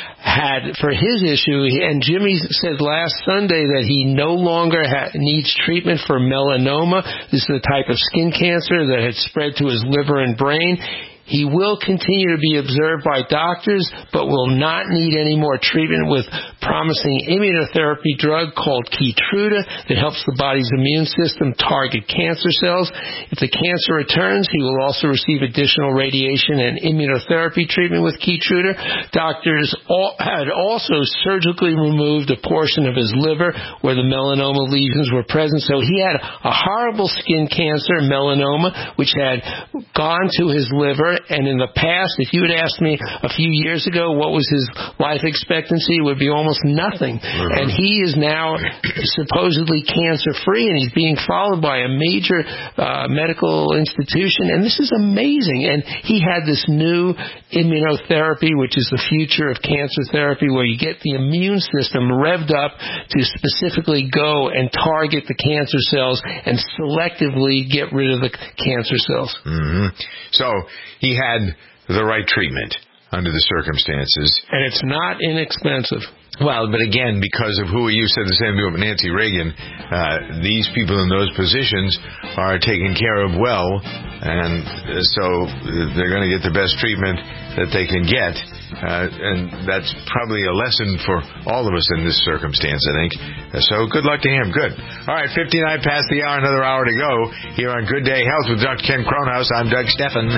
had for his issue. And Jimmy said last Sunday that he no longer ha- needs treatment for melanoma. This is the type of skin cancer that had spread to his liver and brain. He will continue to be observed by doctors, but will not need any more treatment with promising immunotherapy drug called Keytruda that helps the body's immune system target cancer cells. If the cancer returns, he will also receive additional radiation and immunotherapy treatment with Keytruda. Doctors all, had also surgically removed a portion of his liver where the melanoma lesions were present. So he had a horrible skin cancer, melanoma, which had gone to his liver. And in the past, if you had asked me a few years ago what was his life expectancy, it would be almost nothing. Mm-hmm. And he is now supposedly cancer-free, and he's being followed by a major uh, medical institution. And this is amazing. And he had this new immunotherapy, which is the future of cancer therapy, where you get the immune system revved up to specifically go and target the cancer cells and selectively get rid of the cancer cells. Mm-hmm. So he had the right treatment under the circumstances. And it's not inexpensive. Well, but again, because of who you said the same thing with Nancy Reagan, uh, these people in those positions are taken care of well, and so they're going to get the best treatment that they can get. Uh, and that's probably a lesson for all of us in this circumstance, I think. So good luck to him. Good. All right, fifty-nine past the hour, another hour to go here on Good Day Health with Doctor Ken Cronhaus. I'm Doug Steffen.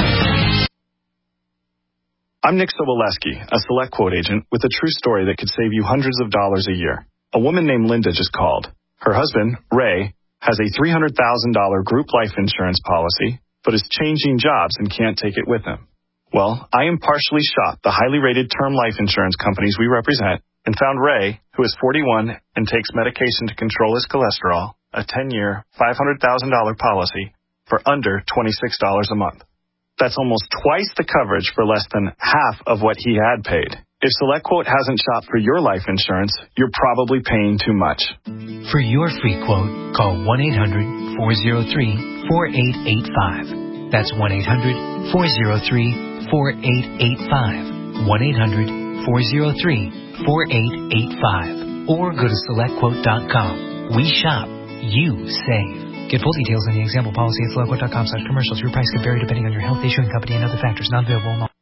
I'm Nick Soboleski, a Select Quote agent with a true story that could save you hundreds of dollars a year. A woman named Linda just called. Her husband, Ray, has a three hundred thousand dollars group life insurance policy, but is changing jobs and can't take it with him. Well, I impartially shopped the highly rated term life insurance companies we represent and found Ray, who is forty-one and takes medication to control his cholesterol, a ten-year, five hundred thousand dollars policy for under twenty-six dollars a month. That's almost twice the coverage for less than half of what he had paid. If SelectQuote hasn't shopped for your life insurance, you're probably paying too much. For your free quote, call one eight hundred four oh three four eight eight five. That's one eight hundred four oh three four eight eight five. one eight hundred four oh three four eight eight five. Or go to select quote dot com. We shop you save. Get full details on the example policy at SelectQuote dot com slash commercials. Your price could vary depending on your health, issue, and company, and other factors not available in all.